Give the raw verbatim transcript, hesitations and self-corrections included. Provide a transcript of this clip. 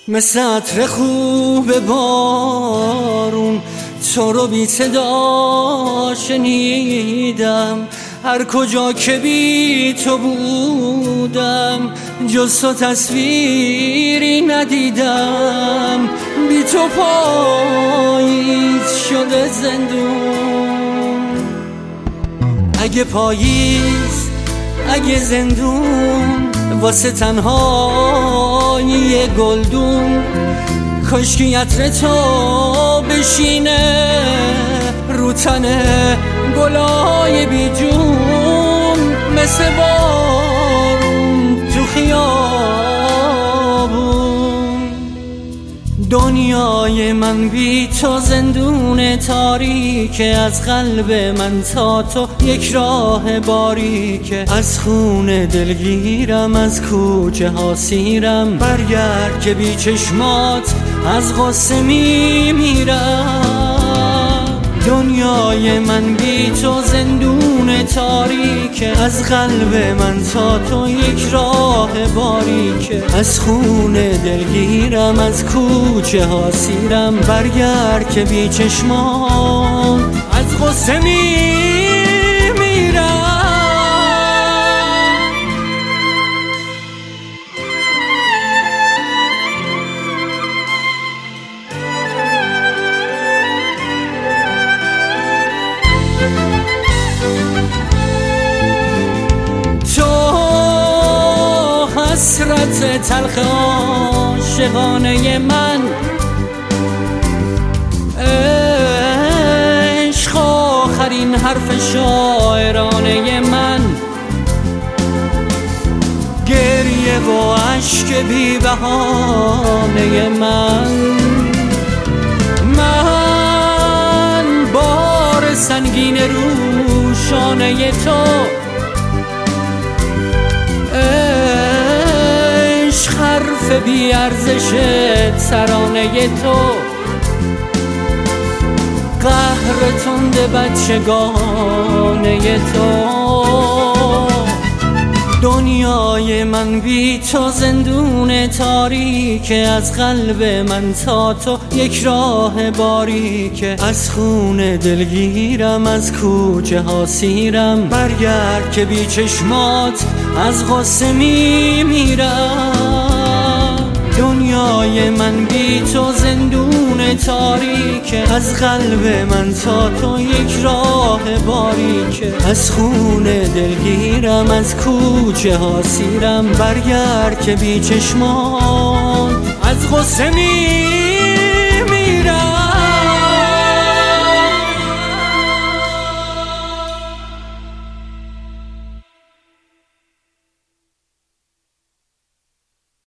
مثل عطر خوب بارون تو رو بی صدا شنیدم، هر کجا که بی تو بودم جز تو تصویری ندیدم. بی تو پاییز شده زندون، اگه پاییز اگه زندون واسه تنهایی گلدون، کاشکی عطر تو بشینه رو تن گلای بی جون، مثل بارون تو خیابون. دنیای من بی تو زندون تاریکه، از قلب من تا تو یک راه باریکه. از خون دلگیرم از کوچه ها سیرم، برگرد که بی چشمات از غصه میمیرم. دنیای من بی تو زندون تاریکه، از قلب من تا تو یک راه باریکه. از خون دلگیرم از کوچه ها سیرم، برگرد که بی چشمات از غصه میمیرم. حسرت تلخ عاشقانه من، عشق آخرین حرف شاعرانه من، گریه و عشق بی بهانه من. من بار سنگین رو شانه تو، حرف بی ارزش ترانه تو، قهر تند بچگانه تو. دنیای من بی تو زندون تاریکه، از قلب من تا تو یک راه باریکه. از خون دلگیرم از کوچه ها سیرم، برگرد که بی چشمات از غصه میمیرم. دنیای من بی تو زندون تاریکه، از قلب من تا تو یک راه باریکه. از خون دلگیرم از کوچه ها سیرم، برگرد که بی چشمات از غصه میمیرم.